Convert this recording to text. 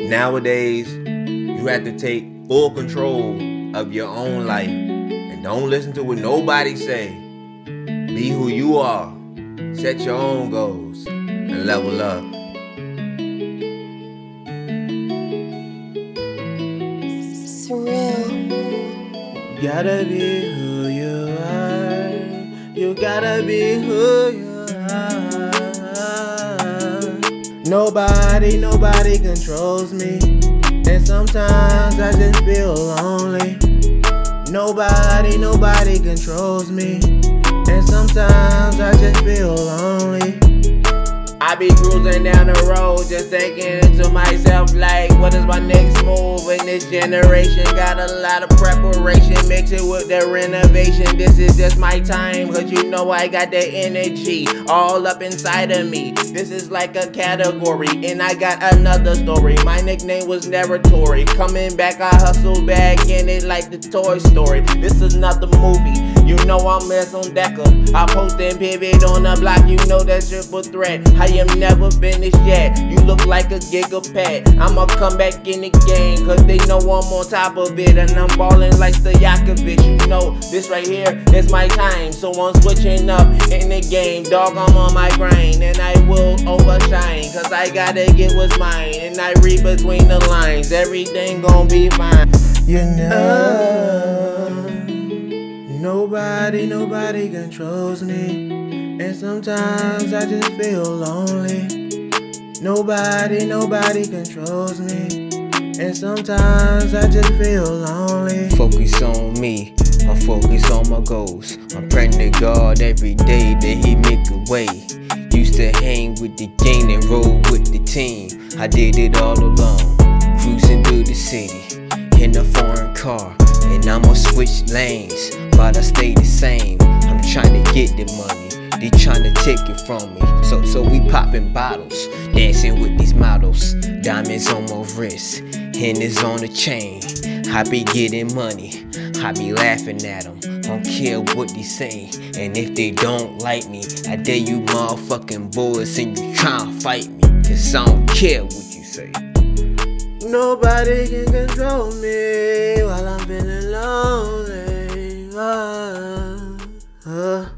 Nowadays, you have to take full control of your own life and don't listen to what nobody say. Be who you are, set your own goals, and level up. Surreal. You gotta be who you are. You gotta be who you are. Nobody controls me. And sometimes I just feel lonely. Nobody controls me. And sometimes I just feel lonely. I be cruising down the road, just thinking to myself like, what is my next move in this generation? Got a lot of preparation, mix it with the renovation. This is just my time, cause you know I got that energy all up inside of me. This is like a category, and I got another story. My nickname was Never Tory. Coming back, I hustle back in it like the Toy Story. This is another movie, you know I'm on Decker. I post and pivot on the block, you know that's triple threat. I am never finished yet, you look like a gigapet. I'ma come back in the game, cause they know I'm on top of it. And I'm ballin' like Stojakovic, you know this right here is my time. So I'm switching up in the game, dog, I'm on my grind. And I will overshine, cause I gotta get what's mine. And I read between the lines, everything gon' be fine. You know, nobody controls me. And sometimes I just feel lonely. Nobody controls me. And sometimes I just feel lonely. Focus on me, I'm focused on my goals. I'm praying to God every day that He make a way. Used to hang with the gang and roll with the team. I did it all alone, cruising through the city in a foreign car. And I'ma switch lanes, but I stay the same. I'm trying to get the money, they tryna take it from me. So we popping bottles, dancing with these models. Diamonds on my wrist, hennies on the chain. I be getting money, I be laughing at them. Don't care what they say, and if they don't like me, I dare you motherfucking boys and you tryna fight me. Cause I don't care what you say. Nobody can control me while I'm feeling lonely.